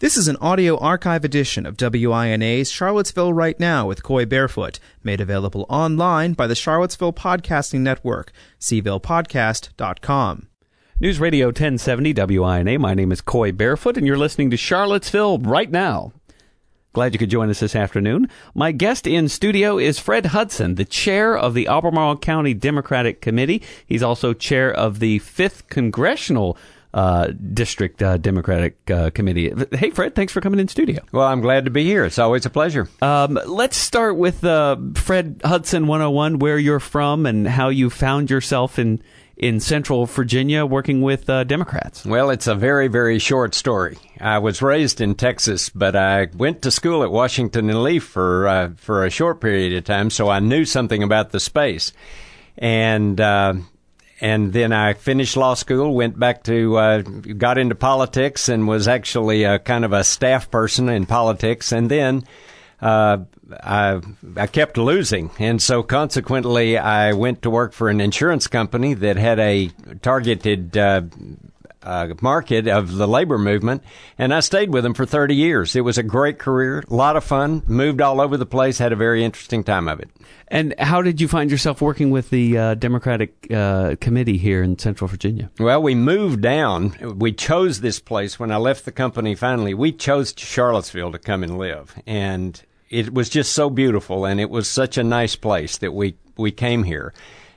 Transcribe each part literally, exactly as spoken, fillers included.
This is an audio archive edition of W I N A's Charlottesville Right Now with Coy Barefoot, made available online by the Charlottesville Podcasting Network, c ville podcast dot com. News Radio ten seventy W I N A. My name is Coy Barefoot, and you're listening to Charlottesville Right Now. Glad you could join us this afternoon. My guest in studio is Fred Hudson, the chair of the Albemarle County Democratic Committee. He's also chair of the fifth Congressional Uh, District uh, Democratic uh, Committee. Hey, Fred, thanks for coming in studio. Well, I'm glad to be here. It's always a pleasure. Um, let's start with uh, Fred Hudson one oh one, where you're from and how you found yourself in, in Central Virginia working with uh, Democrats. Well, it's a very, very short story. I was raised in Texas, but I went to school at Washington and Lee for, uh, for a short period of time, so I knew something about the space. And uh And then I finished law school, went back to, uh, got into politics and was actually a kind of a staff person in politics. And then uh, I, I kept losing. And so consequently, I went to work for an insurance company that had a targeted uh, uh, market of the labor movement. And I stayed with them for thirty years. It was a great career, a lot of fun, moved all over the place, had a very interesting time of it. And how did you find yourself working with the uh, Democratic uh, Committee here in Central Virginia? Well, we moved down. We chose this place when I left the company finally. We chose Charlottesville to come and live. And it was just so beautiful, and it was such a nice place that we, we came here.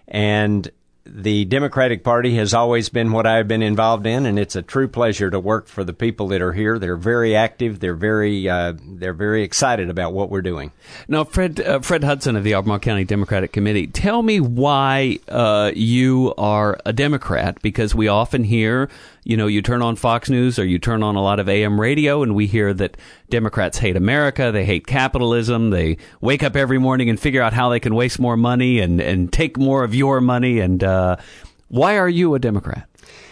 And the Democratic Party has always been what I've been involved in, and it's a true pleasure to work for the people that are here. They're very active. They're very uh, they're very excited about what we're doing. Now, Fred uh, Fred Hudson of the Albemarle County Democratic Committee, tell me why uh, you are a Democrat, because we often hear, you know, you turn on Fox News or you turn on a lot of A M radio, and we hear that Democrats hate America, they hate capitalism, they wake up every morning and figure out how they can waste more money and, and take more of your money. And uh, why are you a Democrat?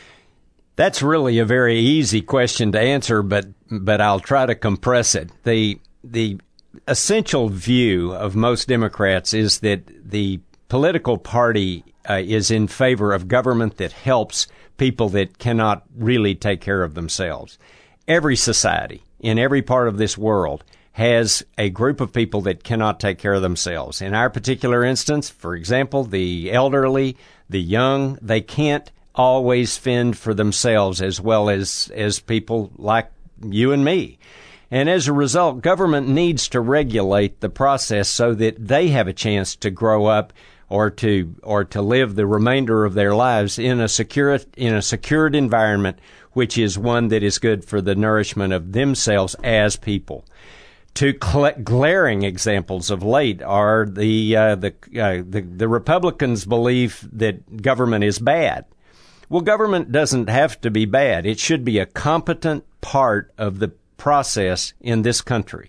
That's really a very easy question to answer, but but I'll try to compress it. The the essential view of most Democrats is that the political party uh, is in favor of government that helps people that cannot really take care of themselves. Every society in every part of this world has a group of people that cannot take care of themselves. In our particular instance, for example, the elderly, the young, they can't always fend for themselves as well as, as people like you and me. And as a result, government needs to regulate the process so that they have a chance to grow up or to or to live the remainder of their lives in a secure in a secured environment, which is one that is good for the nourishment of themselves as people. Two cl- glaring examples of late are the uh, the, uh, the the Republicans believe that government is bad. Well, government doesn't have to be bad. It should be a competent part of the process in this country.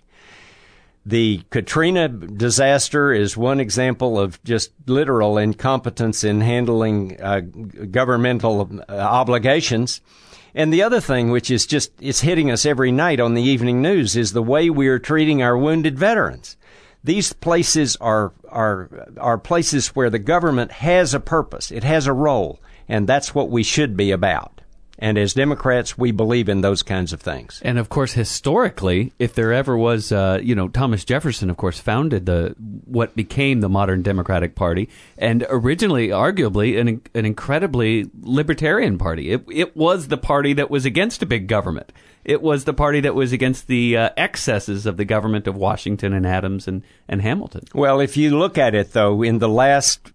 The Katrina disaster is one example of just literal incompetence in handling uh, governmental uh, obligations. And the other thing, which is just, it's hitting us every night on the evening news, is the way we are treating our wounded veterans. These places are, are, are places where the government has a purpose. It has a role. And that's what we should be about. And as Democrats, we believe in those kinds of things. And, of course, historically, if there ever was, uh, you know, Thomas Jefferson, of course, founded the what became the modern Democratic Party, and originally, arguably, an, an incredibly libertarian party. It, it was the party that was against a big government. It was the party that was against the uh, excesses of the government of Washington and Adams and, and Hamilton. Well, if you look at it, though, in the last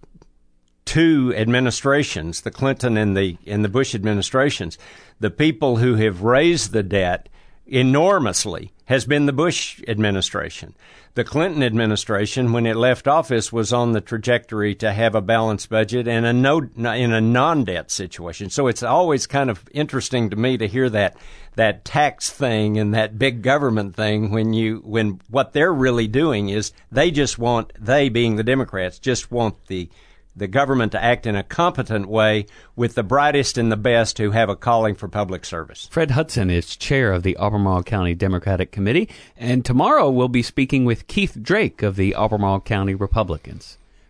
two administrations, the Clinton and the and the Bush administrations, the people who have raised the debt enormously has been the Bush administration. The Clinton administration, when it left office, was on the trajectory to have a balanced budget and a no in a non-debt situation. So it's always kind of interesting to me to hear that that tax thing and that big government thing when you when what they're really doing is they just want, they being the Democrats, just want the the government to act in a competent way with the brightest and the best who have a calling for public service. Fred Hudson is chair of the Albemarle County Democratic Committee, and tomorrow we'll be speaking with Keith Drake of the Albemarle County Republicans.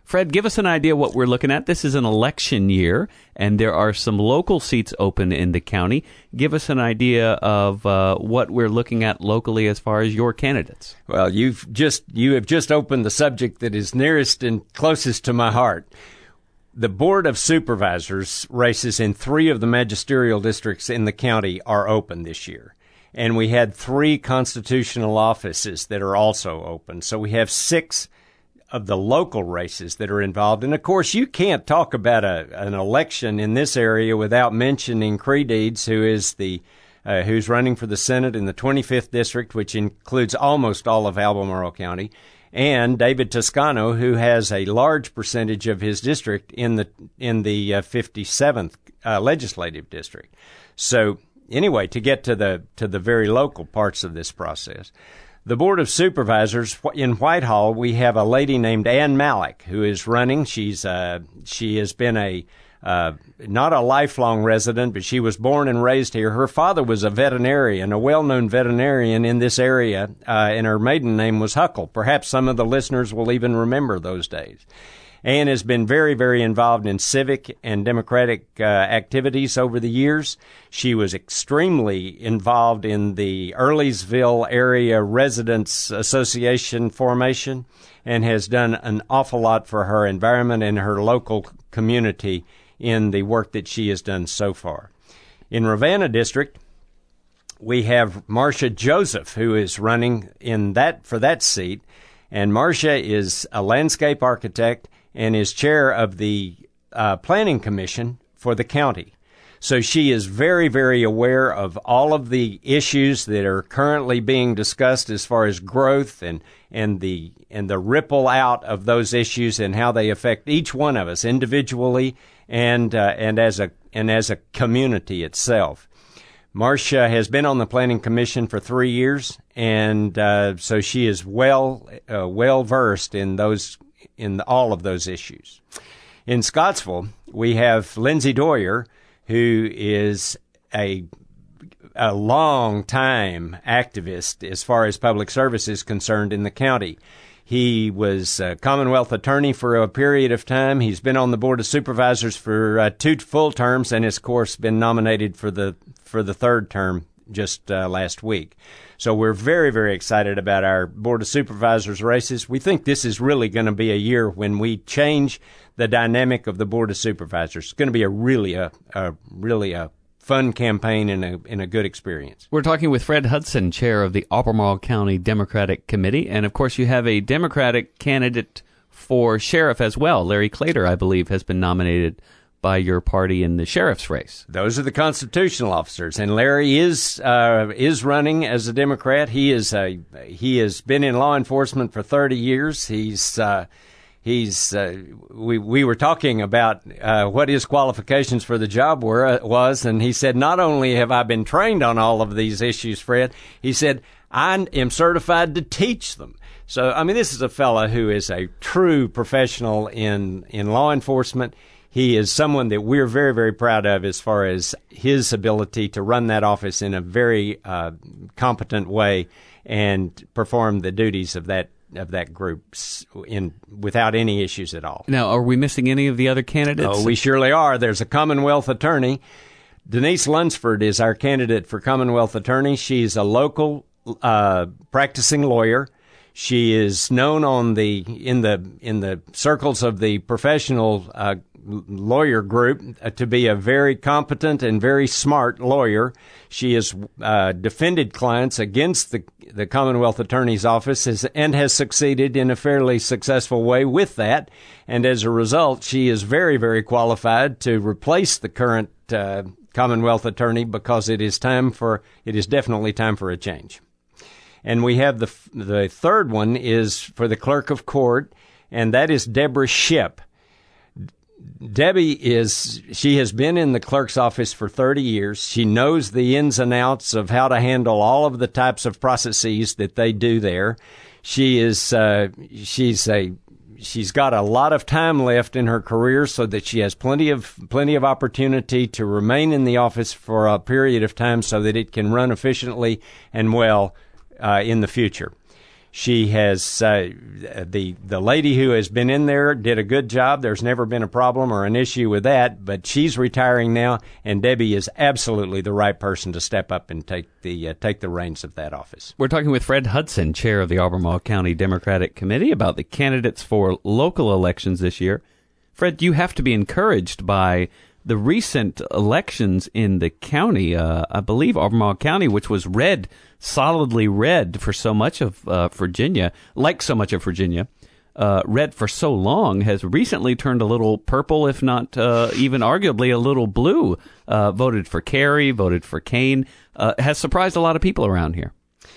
Fred, give us an idea what we're looking at. This is an election year, and there are some local seats open in the county. Give us an idea of uh, what we're looking at locally as far as your candidates. Well, you've just you have just opened the subject that is nearest and closest to my heart. The Board of Supervisors races in three of the magisterial districts in the county are open this year. And we had three constitutional offices that are also open. So we have six of the local races that are involved. And, of course, you can't talk about a, an election in this area without mentioning Credeeds, who is the uh, who's running for the Senate in the twenty-fifth district, which includes almost all of Albemarle County, and David Toscano, who has a large percentage of his district in the in the uh, fifty-seventh uh, legislative district. So anyway, to get to the to the very local parts of this process, the Board of Supervisors in Whitehall, we have a lady named Ann Malik who is running. She's uh, she has been a Uh, not a lifelong resident, but she was born and raised here. Her father was a veterinarian, a well-known veterinarian in this area, uh, and her maiden name was Huckle. Perhaps some of the listeners will even remember those days. Ann has been very, very involved in civic and democratic uh, activities over the years. She was extremely involved in the Earlysville Area Residents Association formation and has done an awful lot for her environment and her local community in the work that she has done so far. In Ravenna District, we have Marcia Joseph, who is running in that for that seat, and Marcia is a landscape architect and is chair of the uh, Planning Commission for the county. So she is very, very aware of all of the issues that are currently being discussed as far as growth and and the and the ripple out of those issues and how they affect each one of us individually and uh, and as a and as a community itself. Marcia has been on the Planning Commission for three years, and uh, so she is well uh, well versed in those in all of those issues. In Scottsville, we have Lindsay Doyer, who is a a long-time activist as far as public service is concerned in the county. He was a Commonwealth attorney for a period of time. He's been on the Board of Supervisors for uh, two full terms and has, of course, been nominated for the for the third term just uh, last week. So we're very, very excited about our Board of Supervisors races. We think this is really going to be a year when we change the dynamic of the Board of Supervisors. It's going to be a really a, a really a fun campaign and a, and a good experience. We're talking with Fred Hudson, chair of the Albemarle County Democratic Committee. And, of course, you have a Democratic candidate for sheriff as well. Larry Clater, I believe, has been nominated by your party in the sheriff's race. Those are the constitutional officers, and Larry is uh, is running as a Democrat. He is a he has been in law enforcement for thirty years. He's uh, he's uh, we we were talking about uh, what his qualifications for the job were uh, was, and he said, not only have I been trained on all of these issues, Fred, he said, I am certified to teach them. So I mean, this is a fellow who is a true professional in in law enforcement. He is someone that we're very, very proud of as far as his ability to run that office in a very uh, competent way and perform the duties of that of that group in without any issues at all. Now, are we missing any of the other candidates? Oh, we surely are. There's a Commonwealth attorney. Denise Lunsford is our candidate for Commonwealth attorney. She's a local uh, practicing lawyer. She is known on the in the in the circles of the professional uh, lawyer group uh, to be a very competent and very smart lawyer. She has uh, defended clients against the the Commonwealth Attorney's Office has, and has succeeded in a fairly successful way with that. And as a result, she is very, very qualified to replace the current uh, Commonwealth Attorney because it is time for it is definitely time for a change. And we have the the third one is for the clerk of court, and that is Deborah Shipp. Debbie is, she has been in the clerk's office for thirty years. She knows the ins and outs of how to handle all of the types of processes that they do there. She is, uh, she's a, she's got a lot of time left in her career so that she has plenty of, plenty of opportunity to remain in the office for a period of time so that it can run efficiently and well Uh, in the future. She has uh, the the lady who has been in there did a good job. There's never been a problem or an issue with that, but she's retiring now, and Debbie is absolutely the right person to step up and take the uh, take the reins of that office. We're talking with Fred Hudson, chair of the Albemarle County Democratic Committee, about the candidates for local elections this year. Fred, you have to be encouraged by the recent elections in the county. Uh, I believe Albemarle County, which was red, solidly red for so much of uh, Virginia, like so much of Virginia, uh, red for so long, has recently turned a little purple, if not uh, even arguably a little blue. Uh, voted for Kerry, voted for Kane, uh, has surprised a lot of people around here.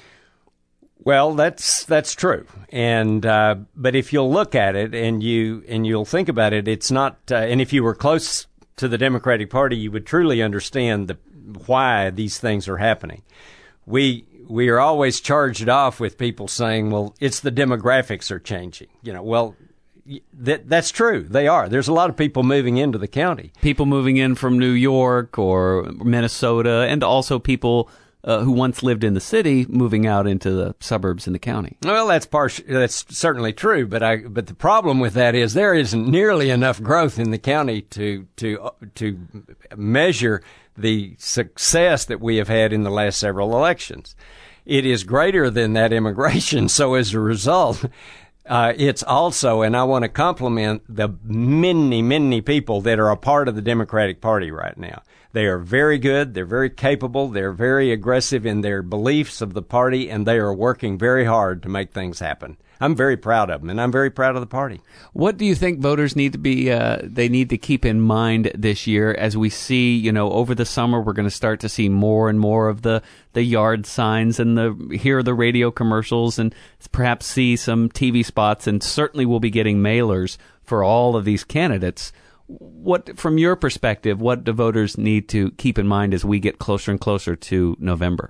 Well, that's that's true, and uh, but if you'll look at it and you and you'll think about it, it's not. Uh, and if you were close to the Democratic Party, you would truly understand the why these things are happening. We we are always charged off with people saying, "Well, it's the demographics are changing." You know, well, that that's true. They are. There's a lot of people moving into the county. People moving in from New York or Minnesota, and also people Uh, who once lived in the city, moving out into the suburbs in the county. Well, that's part, that's certainly true, but I but the problem with that is there isn't nearly enough growth in the county to to to measure the success that we have had in the last several elections. It is greater than that immigration, so as a result, uh, it's also, and I want to compliment the many, many people that are a part of the Democratic Party right now. They are very good. They're very capable. They're very aggressive in their beliefs of the party, and they are working very hard to make things happen. I'm very proud of them, and I'm very proud of the party. What do you think voters need to be, uh, they need to keep in mind this year as we see, you know, over the summer, we're going to start to see more and more of the, the yard signs and the hear the radio commercials and perhaps see some T V spots, and certainly we'll be getting mailers for all of these candidates. What, from your perspective, what do voters need to keep in mind as we get closer and closer to November?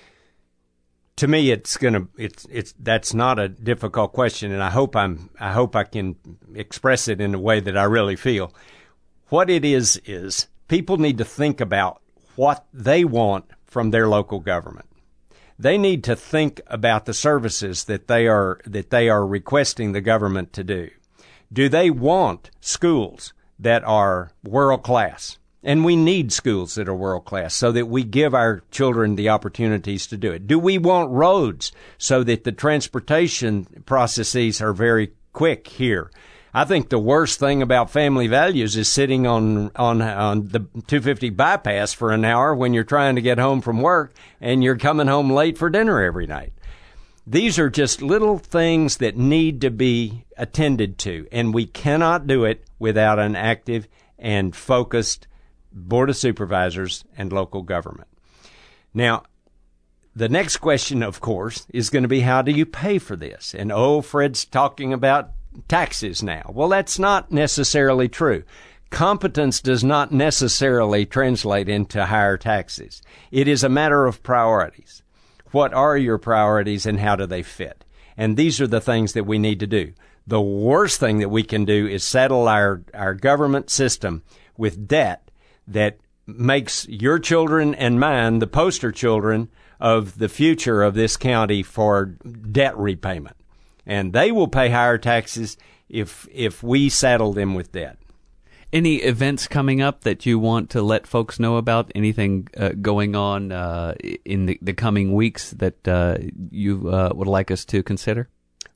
To me, it's gonna it's it's that's not a difficult question, and I hope I'm I hope I can express it in a way that I really feel. What it is is people need to think about what they want from their local government. They need to think about the services that they are that they are requesting the government to do. Do they want schools that are world class? And we need schools that are world class so that we give our children the opportunities to do it. Do we want roads so that the transportation processes are very quick here? I think the worst thing about Family Values is sitting on on on the two fifty bypass for an hour when you're trying to get home from work and you're coming home late for dinner every night. These are just little things that need to be attended to, and we cannot do it without an active and focused Board of Supervisors and local government. Now, the next question, of course, is going to be, how do you pay for this? And, oh, Fred's talking about taxes now. Well, that's not necessarily true. Competence does not necessarily translate into higher taxes. It is a matter of priorities. What are your priorities and how do they fit? And these are the things that we need to do. The worst thing that we can do is saddle our, our government system with debt that makes your children and mine the poster children of the future of this county for debt repayment. And they will pay higher taxes if if we saddle them with debt. Any events coming up that you want to let folks know about? Anything uh, going on uh, in the, the coming weeks that uh, you uh, would like us to consider?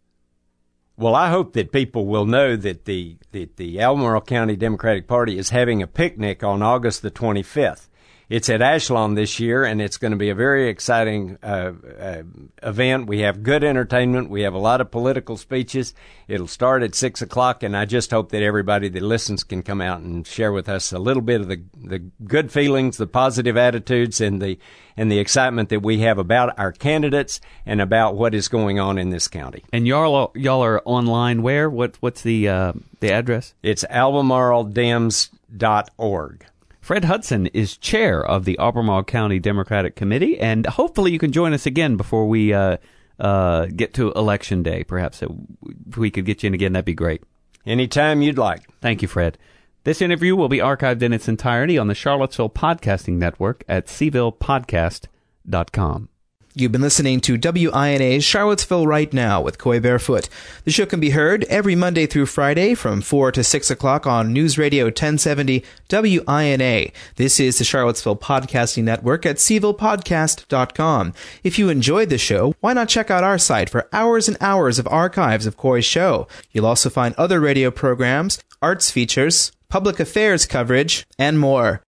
Well, I hope that people will know that the that the Albemarle County Democratic Party is having a picnic on August the twenty-fifth. It's at Ashlon this year, and it's going to be a very exciting uh, uh, event. We have good entertainment. We have a lot of political speeches. It'll start at six o'clock, and I just hope that everybody that listens can come out and share with us a little bit of the the good feelings, the positive attitudes, and the and the excitement that we have about our candidates and about what is going on in this county. And y'all y'all are online where? What what's the uh, the address? It's albemarle dems dot org. Fred Hudson is chair of the Albemarle County Democratic Committee, and hopefully you can join us again before we uh, uh, get to Election Day. Perhaps if we could get you in again, that'd be great. Anytime you'd like. Thank you, Fred. This interview will be archived in its entirety on the Charlottesville Podcasting Network at seville podcast dot com. You've been listening to W I N A's Charlottesville Right Now with Coy Barefoot. The show can be heard every Monday through Friday from four to six o'clock on News Radio ten seventy W I N A. This is the Charlottesville Podcasting Network at c ville podcast dot com. If you enjoyed the show, why not check out our site for hours and hours of archives of Coy's show? You'll also find other radio programs, arts features, public affairs coverage, and more.